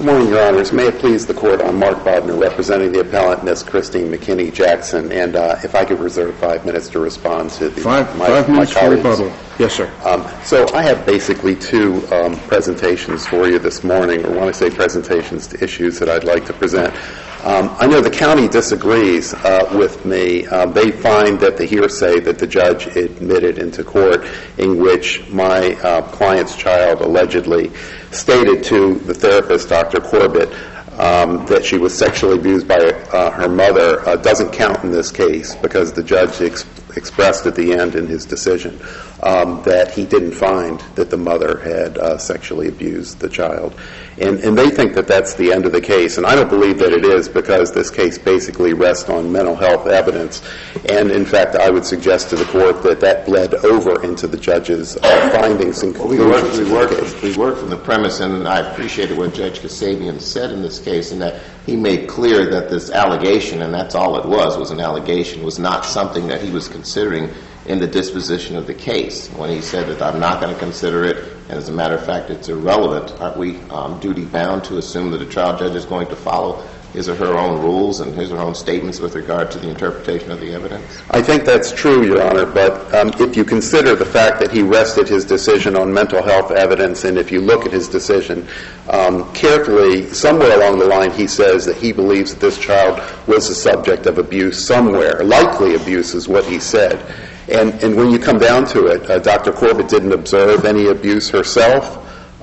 Good morning, Your Honors. May it please the Court, I'm Mark Bodner, representing the appellant, Ms. Christine McKinney Jackson, and if I could reserve 5 minutes to respond to my colleagues. For rebuttal. Yes, sir. So I have basically two presentations for you this morning, or when I say presentations, to issues that I'd like to present. I know the county disagrees with me. They find that the hearsay that the judge admitted into court, in which my client's child allegedly stated to the therapist, Dr. Corbett, that she was sexually abused by her mother, doesn't count in this case because the judge expressed at the end in his decision that he didn't find that the mother had sexually abused the child. And they think that that's the end of the case. And I don't believe that it is, because this case basically rests on mental health evidence. And, in fact, I would suggest to the Court that that bled over into the judge's findings and conclusions. We worked from the premise, and I appreciated what Judge Kasabian said in this case, in that he made clear that this allegation, and that's all it was an allegation, was not something that he was considering in the disposition of the case. When he said that I'm not going to consider it, and as a matter of fact it's irrelevant, aren't we duty-bound to assume that a trial judge is going to follow his or her own rules and his or her own statements with regard to the interpretation of the evidence? I think that's true, Your Honor, but if you consider the fact that he rested his decision on mental health evidence, and if you look at his decision carefully, somewhere along the line he says that he believes that this child was the subject of abuse somewhere. Likely abuse is what he said. And when you come down to it, Dr. Corbett didn't observe any abuse herself.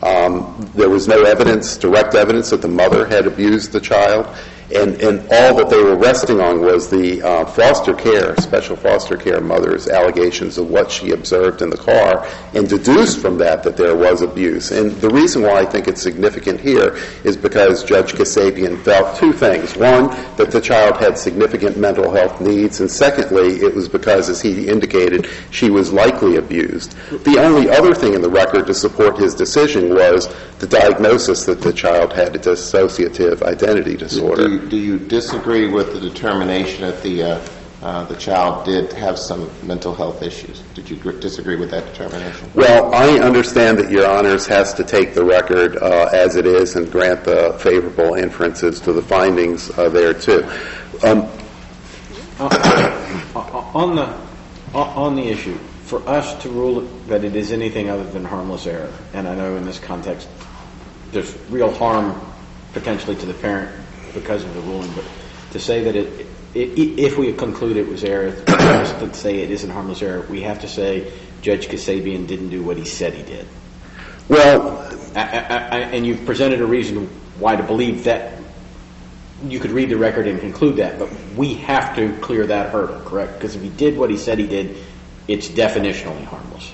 There was no evidence, direct evidence, that the mother had abused the child. And all that they were resting on was the special foster care mother's allegations of what she observed in the car, and deduced from that there was abuse. And the reason why I think it's significant here is because Judge Kasabian felt two things. One, that the child had significant mental health needs, and secondly, it was because, as he indicated, she was likely abused. The only other thing in the record to support his decision was the diagnosis that the child had a dissociative identity disorder. Do you disagree with the determination that the child did have some mental health issues? Did you disagree with that determination? Well, I understand that Your Honors has to take the record as it is and grant the favorable inferences to the findings there, too. On the issue, for us to rule that it is anything other than harmless error, and I know in this context there's real harm potentially to the parent because of the ruling, but to say that if we conclude it was error, to say it isn't harmless error, we have to say Judge Kasabian didn't do what he said he did. Well, and you've presented a reason why to believe that. You could read the record and conclude that, but we have to clear that hurdle, correct? Because if he did what he said he did, it's definitionally harmless.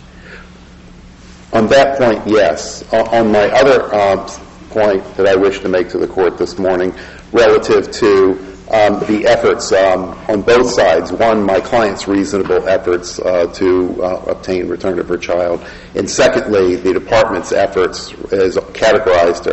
On that point, yes. On my other point that I wish to make to the Court this morning, relative to the efforts on both sides. One, my client's reasonable efforts to obtain return of her child, and secondly, the department's efforts as characterized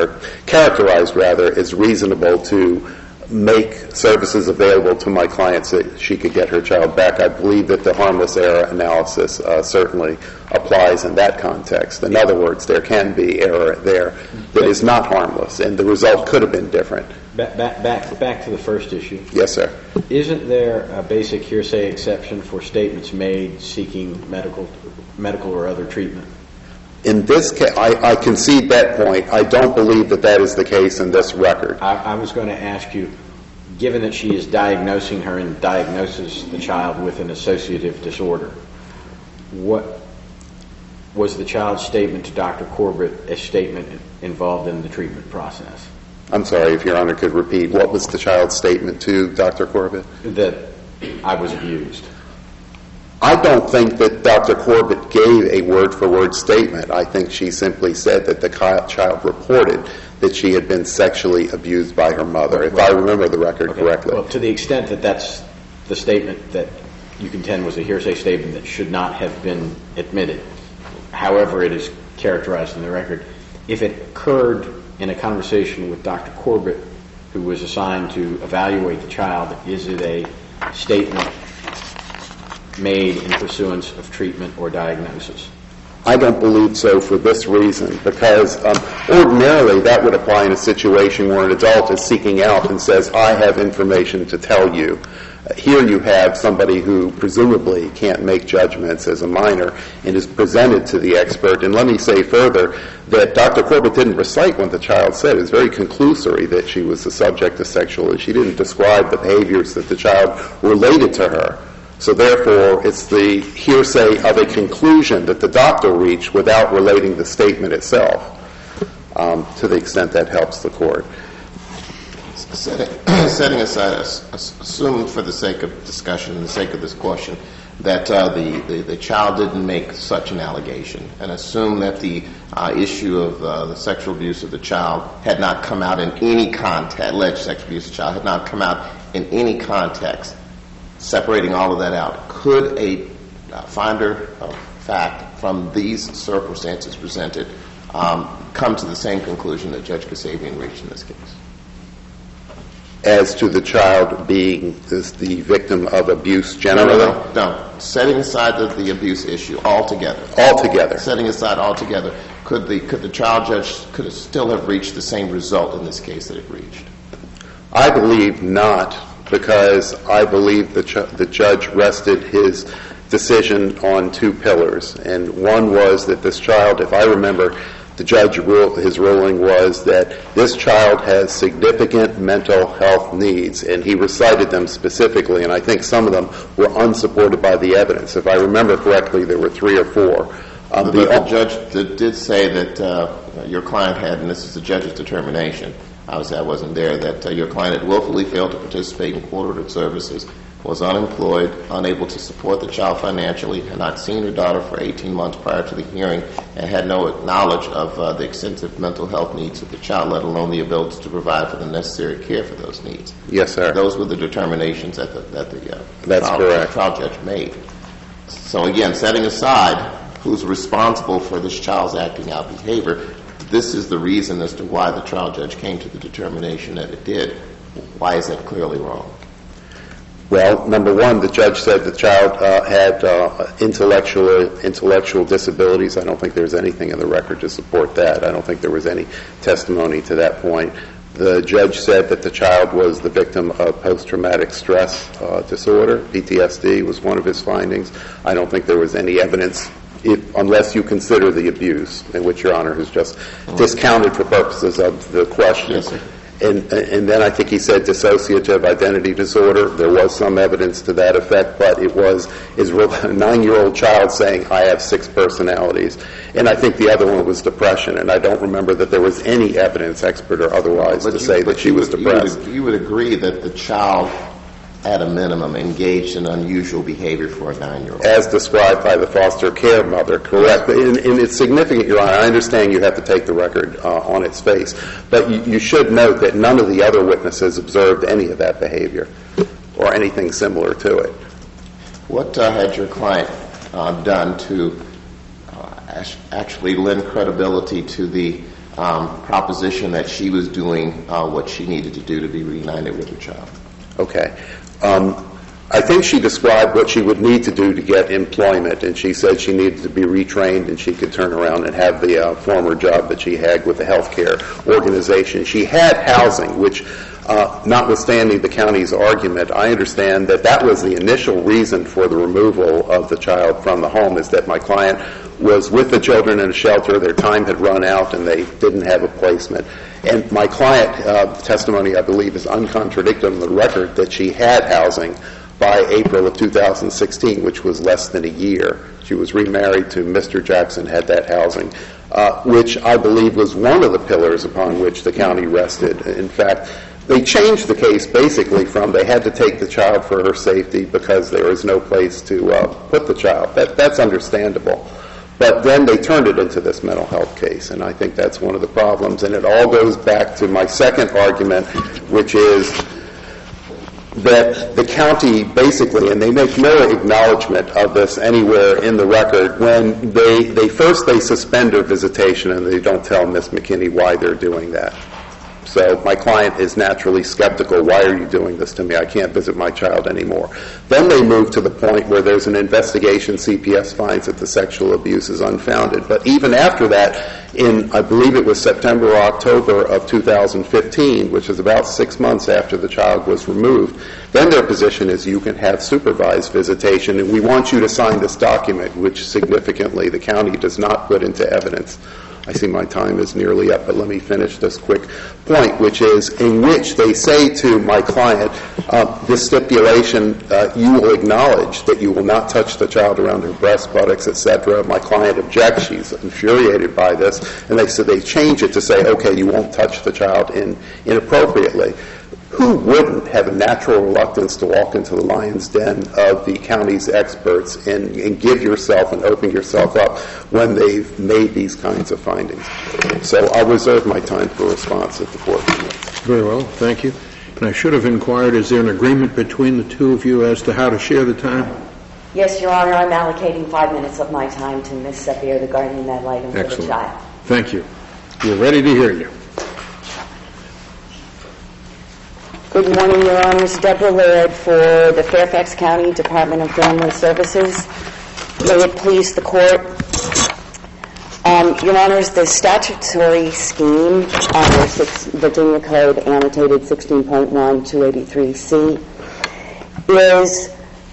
as reasonable to make services available to my client so that she could get her child back. I believe that the harmless error analysis certainly applies in that context. In other words, there can be error there that is not harmless, and the result could have been different. Back to the first issue. Yes, sir. Isn't there a basic hearsay exception for statements made seeking medical or other treatment? In this case, I concede that point. I don't believe that is the case in this record. I was going to ask you, given that she is diagnosing her and diagnoses the child with an associative disorder, what was the child's statement to Dr. Corbett a statement involved in the treatment process? I'm sorry, if Your Honor could repeat. What was the child's statement to Dr. Corbett? That I was abused. I don't think that Dr. Corbett gave a word-for-word statement. I think she simply said that the child reported that she had been sexually abused by her mother, if I remember the record correctly. Well, to the extent that that's the statement that you contend was a hearsay statement that should not have been admitted, however it is characterized in the record, if it occurred in a conversation with Dr. Corbett, who was assigned to evaluate the child, is it a statement made in pursuance of treatment or diagnosis? I don't believe so for this reason, because ordinarily that would apply in a situation where an adult is seeking out and says, I have information to tell you. Here you have somebody who presumably can't make judgments as a minor and is presented to the expert. And let me say further that Dr. Corbett didn't recite what the child said. It was very conclusory that she was the subject of sexual. She didn't describe the behaviors that the child related to her. So therefore, it's the hearsay of a conclusion that the doctor reached without relating the statement itself, to the extent that helps the court. Setting aside, assume for the sake of discussion, the sake of this question, that the child didn't make such an allegation, and assume that the issue of the sexual abuse of the child had not come out in any context, alleged sexual abuse of the child had not come out in any context, separating all of that out, could a finder of fact from these circumstances presented come to the same conclusion that Judge Kasabian reached in this case? As to the child being the victim of abuse generally? No. Setting aside the abuse issue altogether. Altogether. Setting aside altogether, could the trial judge could it still have reached the same result in this case that it reached? I believe not, because I believe the judge rested his decision on two pillars. And one was that this child, if I remember, the judge his ruling was that this child has significant mental health needs, and he recited them specifically, and I think some of them were unsupported by the evidence. If I remember correctly, there were 3 or 4. But the judge did say that your client had, and this is the judge's determination, obviously I wasn't there, that your client had willfully failed to participate in court-ordered services, was unemployed, unable to support the child financially, had not seen her daughter for 18 months prior to the hearing, and had no knowledge of the extensive mental health needs of the child, let alone the ability to provide for the necessary care for those needs. Yes, sir. Those were the determinations that the trial judge made. So again, setting aside who's responsible for this child's acting out behavior, this is the reason as to why the trial judge came to the determination that it did. Why is that clearly wrong? Well, number one, the judge said the child had intellectual disabilities. I don't think there's anything in the record to support that. I don't think there was any testimony to that point. The judge said that the child was the victim of post-traumatic stress disorder. PTSD was one of his findings. I don't think there was any evidence, unless you consider the abuse, in which Your Honor has just discounted for purposes of the question. Yes, sir. And then I think he said dissociative identity disorder. There was some evidence to that effect, but it was his 9-year-old child saying, I have 6 personalities. And I think the other one was depression, and I don't remember that there was any evidence, expert or otherwise, to say that she was depressed. You would agree that the child, at a minimum, engaged in unusual behavior for a 9-year-old? As described by the foster care mother, correct. And it's significant, Your Honor. I understand you have to take the record on its face, but you should note that none of the other witnesses observed any of that behavior or anything similar to it. What had your client done to actually lend credibility to the proposition that she was doing what she needed to do to be reunited with her child? Okay. I think she described what she would need to do to get employment, and she said she needed to be retrained and she could turn around and have the former job that she had with the healthcare organization. She had housing, which, notwithstanding the county's argument, I understand that that was the initial reason for the removal of the child from the home, is that my client was with the children in a shelter, their time had run out, and they didn't have a placement. And my client testimony, I believe, is uncontradicted on the record that she had housing by April of 2016, which was less than a year. She was remarried to Mr. Jackson, had that housing, which I believe was one of the pillars upon which the county rested. In fact, they changed the case basically from they had to take the child for her safety because there was no place to put the child. That's understandable. But then they turned it into this mental health case, and I think that's one of the problems. And it all goes back to my second argument, which is that the county basically, and they make no acknowledgement of this anywhere in the record, when they suspend her visitation and they don't tell Ms. McKinney why they're doing that. So my client is naturally skeptical. Why are you doing this to me? I can't visit my child anymore. Then they move to the point where there's an investigation. CPS finds that the sexual abuse is unfounded. But even after that, in, I believe it was September or October of 2015, which is about 6 months after the child was removed, then their position is you can have supervised visitation, and we want you to sign this document, which significantly the county does not put into evidence. I see my time is nearly up, but let me finish this quick point, which is in which they say to my client, this stipulation, you will acknowledge that you will not touch the child around her breast, buttocks, etc. My client objects. She's infuriated by this. And they change it to say, okay, you won't touch the child inappropriately. Who wouldn't have a natural reluctance to walk into the lion's den of the county's experts and give yourself and open yourself up when they've made these kinds of findings? So I'll reserve my time for response at the board. Very well, thank you. And I should have inquired, is there an agreement between the two of you as to how to share the time? Yes, Your Honor, I'm allocating 5 minutes of my time to Ms. Sapir, the guardian ad litem for the child. Thank you. We're ready to hear you. Good morning, Your Honors. Deborah Laird for the Fairfax County Department of Family Services. May it please the Court. Your Honors, the statutory scheme under Virginia Code annotated 16.1 283C is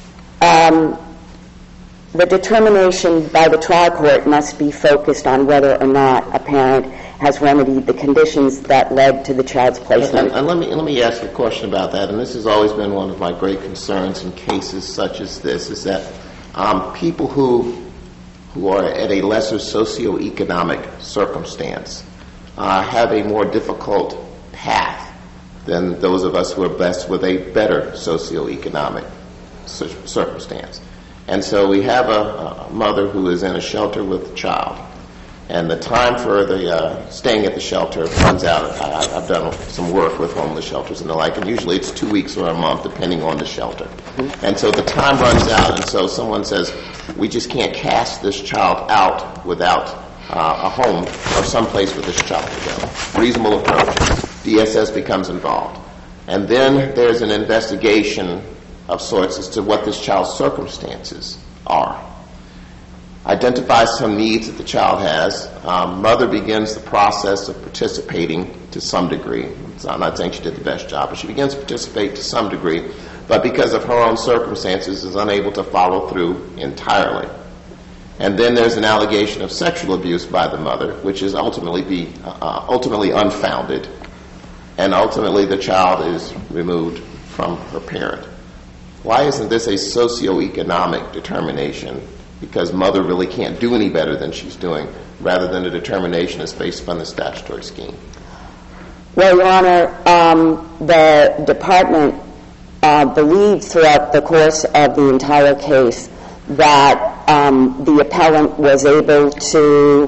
the determination by the trial court must be focused on whether or not a parent has remedied the conditions that led to the child's placement. And let me ask a question about that. And this has always been one of my great concerns in cases such as this, is that people who are at a lesser socioeconomic circumstance have a more difficult path than those of us who are blessed with a better socioeconomic circumstance. And so we have a mother who is in a shelter with a child, and the time for the staying at the shelter runs out. I've done some work with homeless shelters and the like, and usually it's 2 weeks or a month, depending on the shelter. And so the time runs out, and so someone says, we just can't cast this child out without a home or some place for this child to go. Reasonable approach. DSS becomes involved. And then there's an investigation of sorts as to what this child's circumstances are. Identifies some needs that the child has. Mother begins the process of participating to some degree. I'm not saying she did the best job, but she begins to participate to some degree, but because of her own circumstances is unable to follow through entirely. And then there's an allegation of sexual abuse by the mother, which is ultimately unfounded, and ultimately the child is removed from her parent. Why isn't this a socioeconomic determination? Because mother really can't do any better than she's doing, rather than a determination that's based upon the statutory scheme. Well, Your Honor, the department believed throughout the course of the entire case that the appellant was able to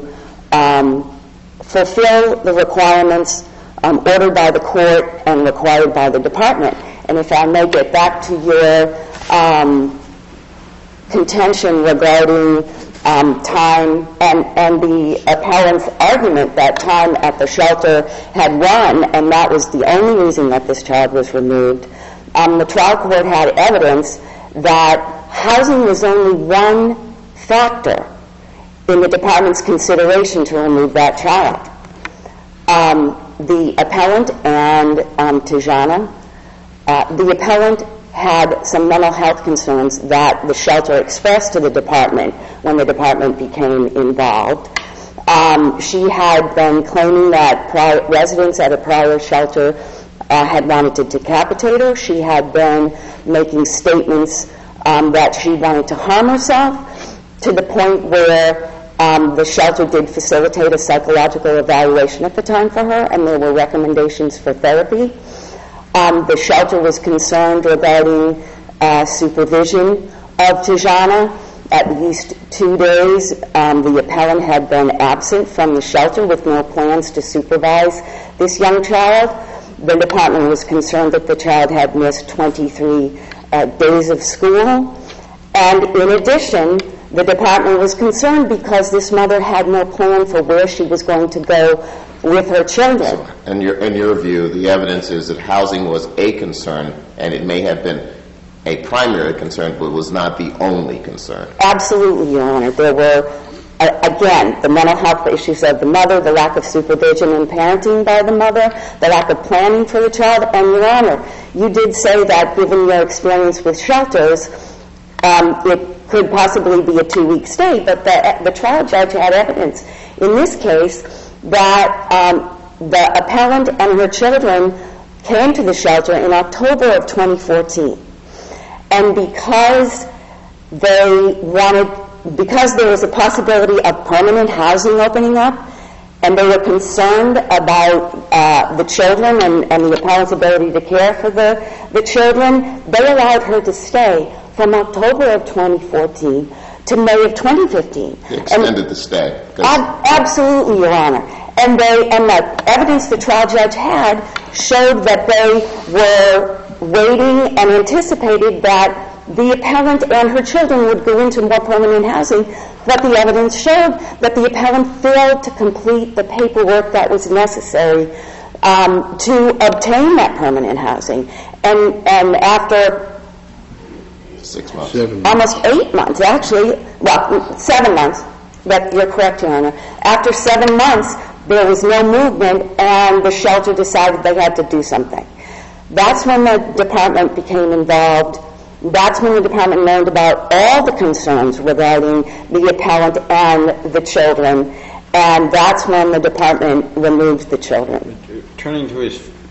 fulfill the requirements ordered by the court and required by the department. And if I may get back to your contention regarding time and the appellant's argument that time at the shelter had run, and that was the only reason that this child was removed. The trial court had evidence that housing was only one factor in the department's consideration to remove that child. The appellant and Tijana, the appellant had some mental health concerns that the shelter expressed to the department when the department became involved. She had been claiming that residents at a prior shelter had wanted to decapitate her. She had been making statements that she wanted to harm herself, to the point where the shelter did facilitate a psychological evaluation at the time for her, and there were recommendations for therapy. The shelter was concerned regarding supervision of Tijana. At least 2 days, the appellant had been absent from the shelter with no plans to supervise this young child. The department was concerned that the child had missed 23 days of school. And in addition, the department was concerned because this mother had no plan for where she was going to go with her children. In your view, the evidence is that housing was a concern, and it may have been a primary concern, but was not the only concern. Absolutely, Your Honor. There were, again, the mental health issues of the mother, the lack of supervision and parenting by the mother, the lack of planning for the child. And, Your Honor, you did say that, given your experience with shelters, it could possibly be a 2-week stay, but the trial judge had evidence in this case that the appellant and her children came to the shelter in October of 2014. And because there was a possibility of permanent housing opening up, and they were concerned about the children and the appellant's ability to care for the children, they allowed her to stay from October of 2014 to May of 2015. They extended the stay. Absolutely, Your Honor. And the evidence the trial judge had showed that they were waiting and anticipated that the appellant and her children would go into more permanent housing, but the evidence showed that the appellant failed to complete the paperwork that was necessary to obtain that permanent housing. And after 6 months. Almost 8 months, actually. Well, 7 months. But you're correct, Your Honor. After 7 months, there was no movement, and the shelter decided they had to do something. That's when the department became involved. That's when the department learned about all the concerns regarding the appellant and the children, and that's when the department removed the children. Turning to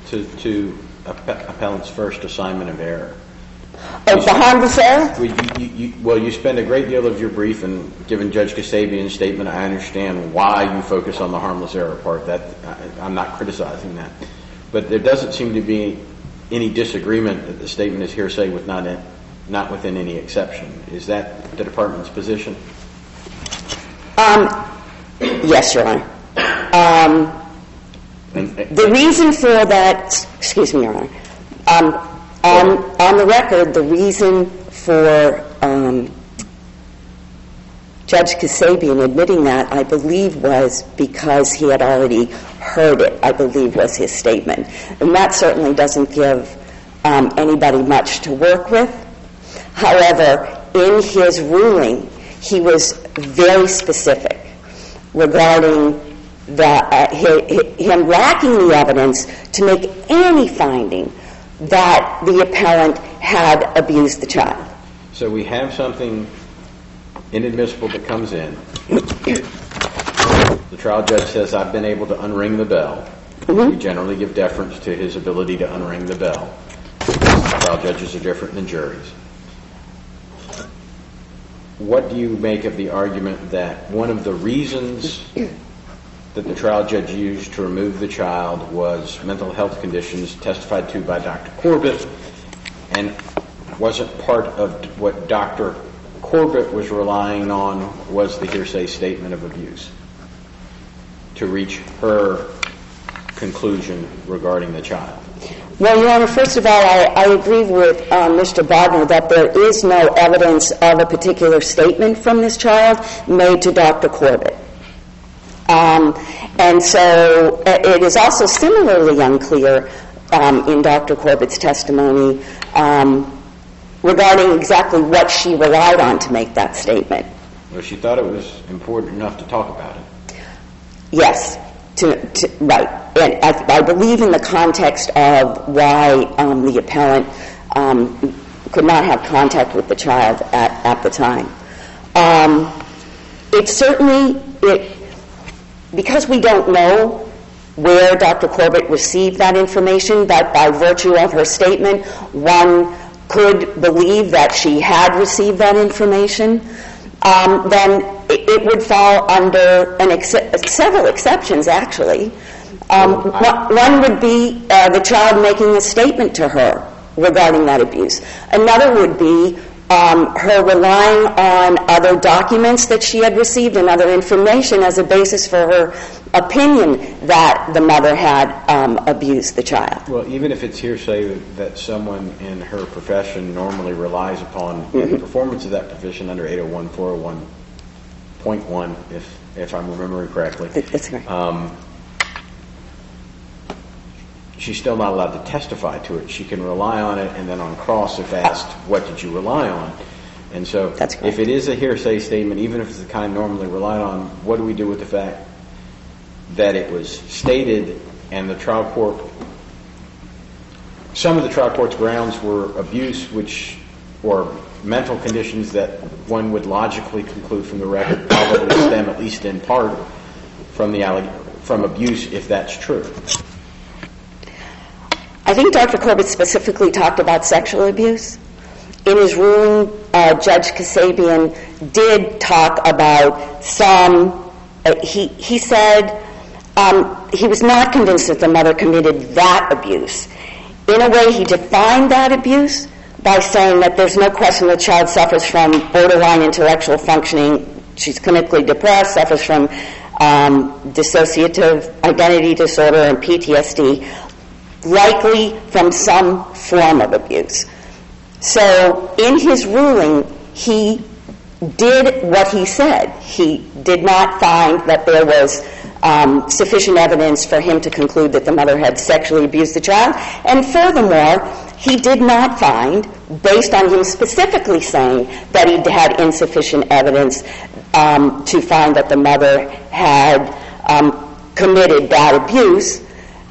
appellant's first assignment of error. The harmless error? You spend a great deal of your brief, and given Judge Kasabian's statement, I understand why you focus on the harmless error part. I'm not criticizing that. But there doesn't seem to be any disagreement that the statement is hearsay with not within any exception. Is that the department's position? Yes, Your Honor. The reason for that, excuse me, Your Honor, on the record, the reason for Judge Kasabian admitting that, I believe, was because he had already heard it, I believe was his statement. And that certainly doesn't give anybody much to work with. However, in his ruling, he was very specific regarding him lacking the evidence to make any finding that the appellant had abused the child. So we have something inadmissible that comes in. The trial judge says, I've been able to unring the bell. Mm-hmm. We generally give deference to his ability to unring the bell. Trial judges are different than juries. What do you make of the argument that one of the reasons that the trial judge used to remove the child was mental health conditions testified to by Dr. Corbett, and wasn't part of what Dr. Corbett was relying on was the hearsay statement of abuse to reach her conclusion regarding the child? Well, Your Honor, first of all, I agree with Mr. Bodner that there is no evidence of a particular statement from this child made to Dr. Corbett. And so it is also similarly unclear in Dr. Corbett's testimony regarding exactly what she relied on to make that statement. Well, she thought it was important enough to talk about it. Yes, right. And I believe in the context of why the appellant could not have contact with the child at the time. Because we don't know where Dr. Corbett received that information, that by virtue of her statement, one could believe that she had received that information, then it would fall under several exceptions, actually. One would be the child making a statement to her regarding that abuse. Another would be her relying on other documents that she had received and other information as a basis for her opinion that the mother had abused the child. Well, even if it's hearsay that someone in her profession normally relies upon the performance of that profession under 801, 401.1, if I'm remembering correctly. That's correct. she's still not allowed to testify to it. She can rely on it, and then on cross, if asked, what did you rely on? And so That's correct. if it is a hearsay statement, even if it's the kind normally relied on, what do we do with the fact that it was stated and the trial court, some of the trial court's grounds were abuse, or mental conditions that one would logically conclude from the record probably stem, at least in part, from abuse, if that's true? I think Dr. Corbett specifically talked about sexual abuse. In his ruling, Judge Kasabian did talk about some, he said he was not convinced that the mother committed that abuse. In a way, he defined that abuse by saying that there's no question the child suffers from borderline intellectual functioning. She's clinically depressed, suffers from dissociative identity disorder and PTSD, likely from some form of abuse. So in his ruling, he did what he said. He did not find that there was sufficient evidence for him to conclude that the mother had sexually abused the child. And furthermore, he did not find, based on him specifically saying that he had insufficient evidence to find that the mother had committed bad abuse,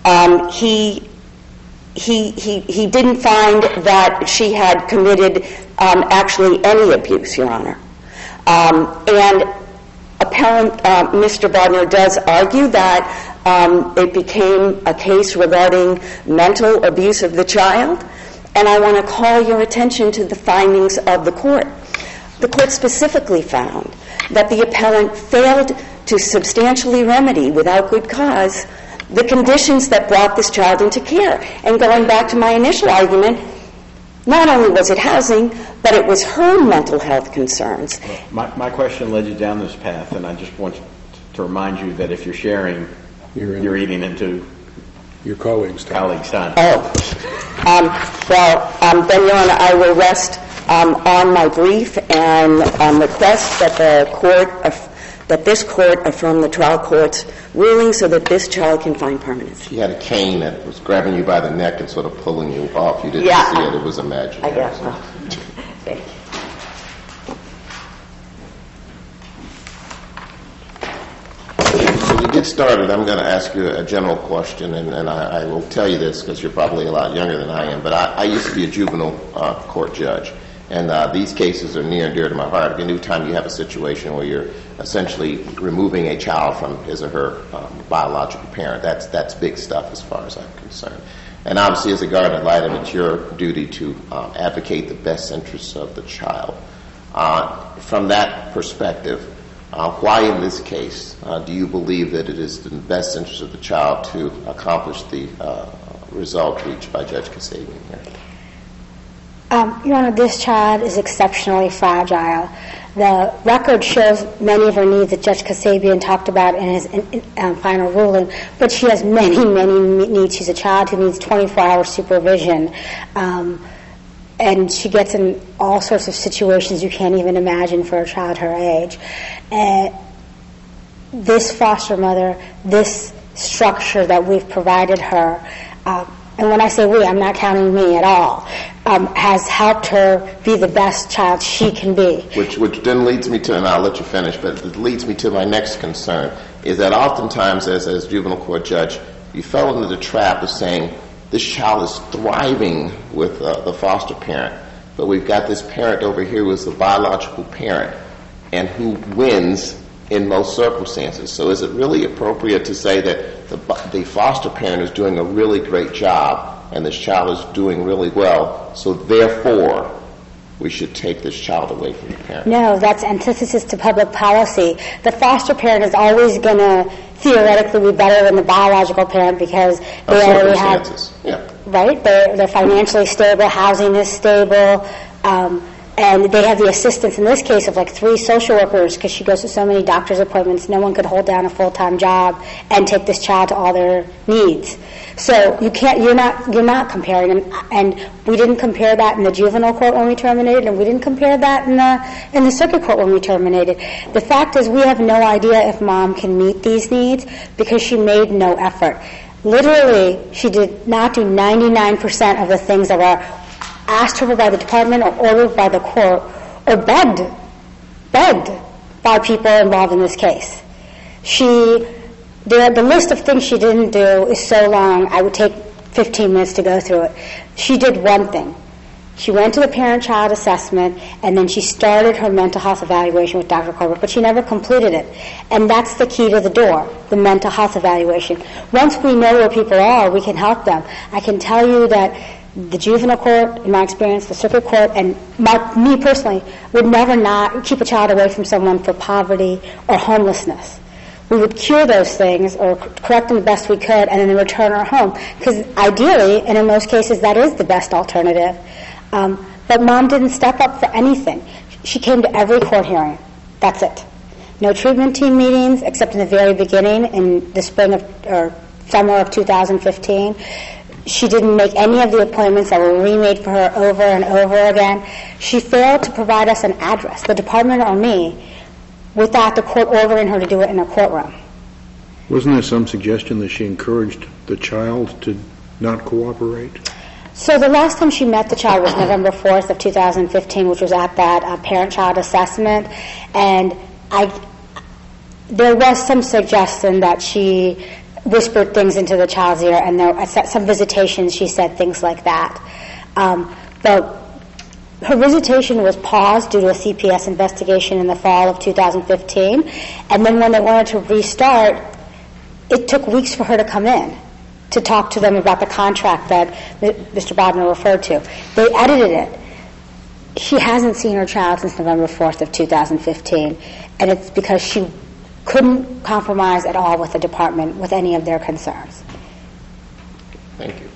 he didn't find that she had committed actually any abuse, Your Honor. And appellant Mr. Bodner does argue that it became a case regarding mental abuse of the child, and I want to call your attention to the findings of the court. The court specifically found that the appellant failed to substantially remedy, without good cause, the conditions that brought this child into care. And going back to my initial argument, not only was it housing, but it was her mental health concerns. My question led you down this path, and I just want to remind you that if you're sharing, you're eating into your colleagues' time. Then, Your Honor, I will rest on my brief and request that this court affirm the trial court's ruling so that this child can find permanence. She had a cane that was grabbing you by the neck and sort of pulling you off. You didn't see it. It was imaginary. I guess so. Thank you. So to get started, I'm going to ask you a general question, and I will tell you this because you're probably a lot younger than I am, but I used to be a juvenile court judge, and these cases are near and dear to my heart. Any time you have a situation where you're essentially removing a child from his or her biological parent, that's big stuff as far as I'm concerned. And obviously, as a guardian ad litem, it's your duty to advocate the best interests of the child. From that perspective, why in this case do you believe that it is in the best interest of the child to accomplish the result reached by Judge Kasabian here? Your Honor, this child is exceptionally fragile. The record shows many of her needs that Judge Kasabian talked about in his final ruling, but she has many, many needs. She's a child who needs 24-hour supervision, and she gets in all sorts of situations you can't even imagine for a child her age. This foster mother, this structure that we've provided her, and when I say we, I'm not counting me at all, has helped her be the best child she can be. Which then leads me to, and I'll let you finish, but it leads me to my next concern, is that oftentimes as juvenile court judge, you fell into the trap of saying, this child is thriving with the foster parent, but we've got this parent over here who is the biological parent and who wins in most circumstances. So is it really appropriate to say that the foster parent is doing a really great job and this child is doing really well, so therefore we should take this child away from the parent? No, that's antithesis to public policy. The foster parent is always going to theoretically be better than the biological parent because they already have, right? They're financially stable, housing is stable, and they have the assistance in this case of like 3 social workers because she goes to so many doctor's appointments. No one could hold down a full-time job and take this child to all their needs. So you can't. You're not comparing. And we didn't compare that in the juvenile court when we terminated, and we didn't compare that in the circuit court when we terminated. The fact is, we have no idea if mom can meet these needs because she made no effort. Literally, she did not do 99% of the things that were asked her by the department or ordered by the court or begged by people involved in this case. The list of things she didn't do is so long, I would take 15 minutes to go through it. She did one thing. She went to the parent-child assessment, and then she started her mental health evaluation with Dr. Corbett, but she never completed it. And that's the key to the door, the mental health evaluation. Once we know where people are, we can help them. I can tell you that the juvenile court, in my experience, the circuit court, and me personally, would never not keep a child away from someone for poverty or homelessness. We would cure those things or correct them the best we could and then return her home. Because ideally, and in most cases, that is the best alternative. But Mom didn't step up for anything. She came to every court hearing. That's it. No treatment team meetings, except in the very beginning, in the spring or summer of 2015. She didn't make any of the appointments that were remade for her over and over again. She failed to provide us an address, the department or me, without the court ordering her to do it in a courtroom. Wasn't there some suggestion that she encouraged the child to not cooperate? So the last time she met the child was November 4th of 2015, which was at that parent-child assessment. And there was some suggestion that she whispered things into the child's ear, and there, at some visitations she said things like that. But her visitation was paused due to a CPS investigation in the fall of 2015, and then when they wanted to restart, it took weeks for her to come in to talk to them about the contract that Mr. Bodner referred to. They edited it. She hasn't seen her child since November 4th of 2015, and it's because she couldn't compromise at all with the department with any of their concerns. Thank you.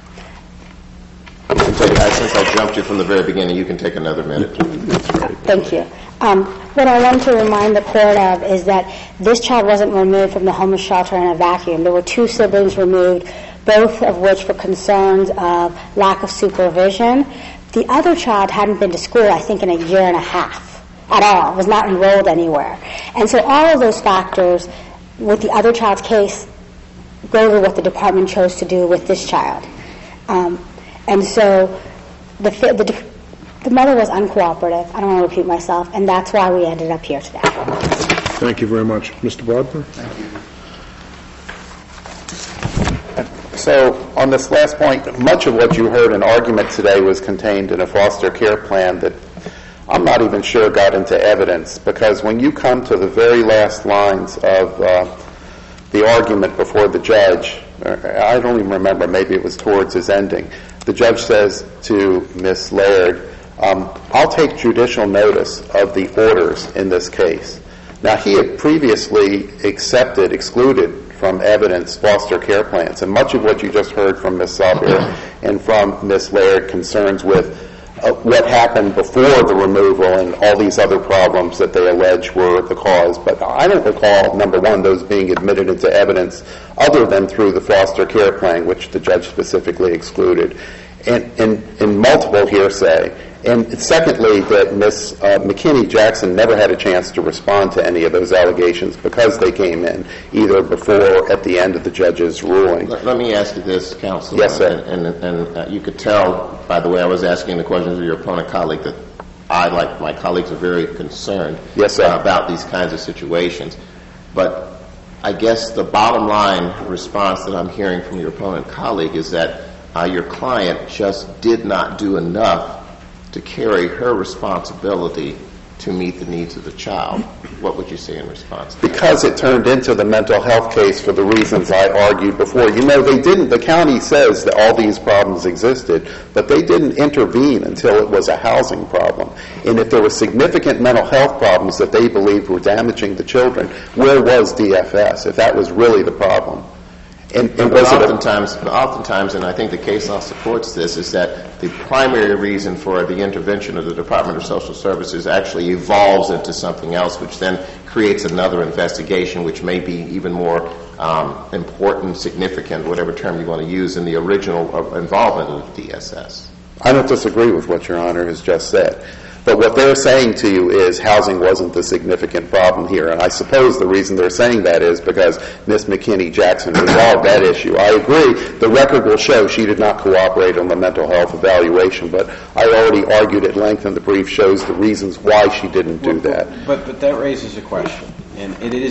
Since I jumped you from the very beginning, you can take another minute. Thank you. What I want to remind the court of is that this child wasn't removed from the homeless shelter in a vacuum. There were two siblings removed, both of which for concerns of lack of supervision. The other child hadn't been to school, I think, in a year and a half at all, was not enrolled anywhere. And so all of those factors with the other child's case go to what the department chose to do with this child. And so the mother was uncooperative. I don't want to repeat myself, and that's why we ended up here today. Thank you very much. Mr. Bodner? Thank you. So on this last point, much of what you heard in argument today was contained in a foster care plan that I'm not even sure got into evidence, because when you come to the very last lines of the argument before the judge, I don't even remember, maybe it was towards his ending, the judge says to Ms. Laird, I'll take judicial notice of the orders in this case. Now, he had previously excluded from evidence foster care plans, and much of what you just heard from Ms. Sabir and from Ms. Laird concerns with what happened before the removal and all these other problems that they allege were the cause. But I don't recall, number one, those being admitted into evidence other than through the foster care plan, which the judge specifically excluded, and in multiple hearsay. And secondly, that Ms. McKinney-Jackson never had a chance to respond to any of those allegations because they came in either before or at the end of the judge's ruling. Let me ask you this, counsel. Yes, sir. And you could tell by the way I was asking the questions of your opponent colleague that I, like my colleagues, are very concerned about these kinds of situations. But I guess the bottom line response that I'm hearing from your opponent colleague is that your client just did not do enough to carry her responsibility to meet the needs of the child. What would you say in response to that? Because it turned into the mental health case for the reasons I argued before. You know, they didn't, the county says that all these problems existed, but they didn't intervene until it was a housing problem. And if there were significant mental health problems that they believed were damaging the children, where was DFS, if that was really the problem? And oftentimes, and I think the case law supports this, is that the primary reason for the intervention of the Department of Social Services actually evolves into something else, which then creates another investigation, which may be even more important, significant, whatever term you want to use, in the original involvement of DSS. I don't disagree with what Your Honor has just said. But what they're saying to you is housing wasn't the significant problem here. And I suppose the reason they're saying that is because Ms. McKinney-Jackson resolved that issue. I agree. The record will show she did not cooperate on the mental health evaluation, but I already argued at length, and the brief shows the reasons why she didn't do that. But that raises a question. And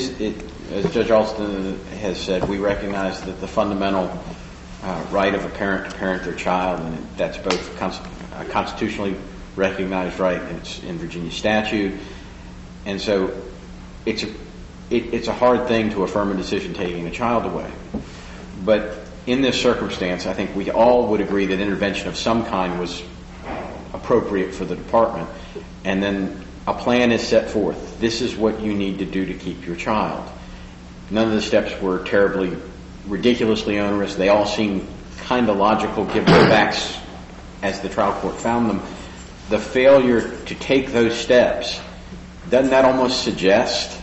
as Judge Alston has said, we recognize that the fundamental right of a parent to parent their child, and that's both a constitutionally recognized right, and it's in Virginia statute. And so it's a hard thing to affirm a decision taking a child away. But in this circumstance, I think we all would agree that intervention of some kind was appropriate for the department. And then a plan is set forth. This is what you need to do to keep your child. None of the steps were terribly, ridiculously onerous. They all seem kind of logical, given the facts as the trial court found them. The failure to take those steps, doesn't that almost suggest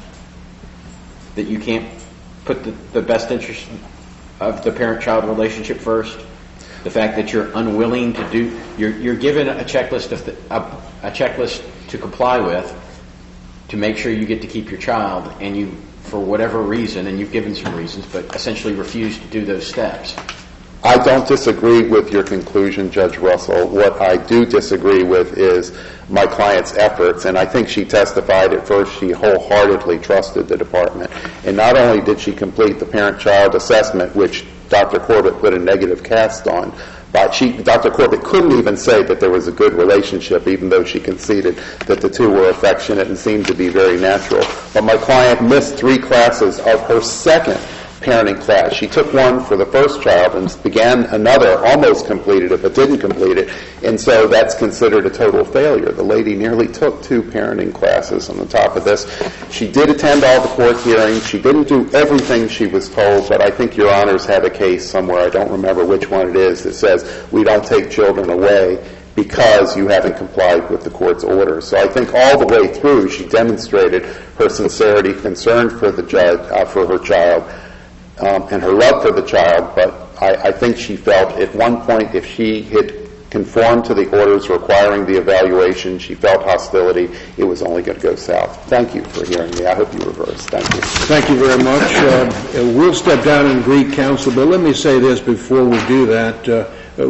that you can't put the best interest of the parent-child relationship first? The fact that you're unwilling to do, you're given a checklist a checklist to comply with to make sure you get to keep your child, and you, for whatever reason, and you've given some reasons, but essentially refuse to do those steps. I don't disagree with your conclusion, Judge Russell. What I do disagree with is my client's efforts, and I think she testified at first she wholeheartedly trusted the department. And not only did she complete the parent-child assessment, which Dr. Corbett put a negative cast on, but Dr. Corbett couldn't even say that there was a good relationship, even though she conceded that the two were affectionate and seemed to be very natural. But my client missed 3 classes of her second parenting class. She took one for the first child and began another, almost completed it, but didn't complete it, and so that's considered a total failure. The lady nearly took 2 parenting classes on the top of this. She did attend all the court hearings. She didn't do everything she was told, but I think Your Honors have a case somewhere, I don't remember which one it is, that says we don't take children away because you haven't complied with the court's order. So I think all the way through she demonstrated her sincerity, concern for the judge, for her child, and her love for the child, but I think she felt at one point if she had conformed to the orders requiring the evaluation, she felt hostility, it was only going to go south. Thank you for hearing me. I hope you reverse. Thank you. Thank you very much. We'll step down and greet counsel, but let me say this before we do that.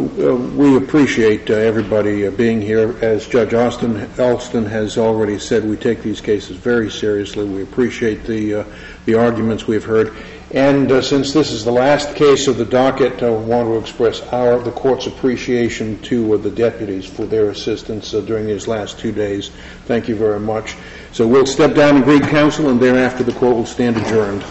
We appreciate everybody being here. As Judge Alston has already said, we take these cases very seriously. We appreciate the arguments we've heard. And since this is the last case of the docket, I want to express the court's appreciation to the deputies for their assistance during these last 2 days. Thank you very much. So we'll step down and greet counsel, and thereafter the court will stand adjourned.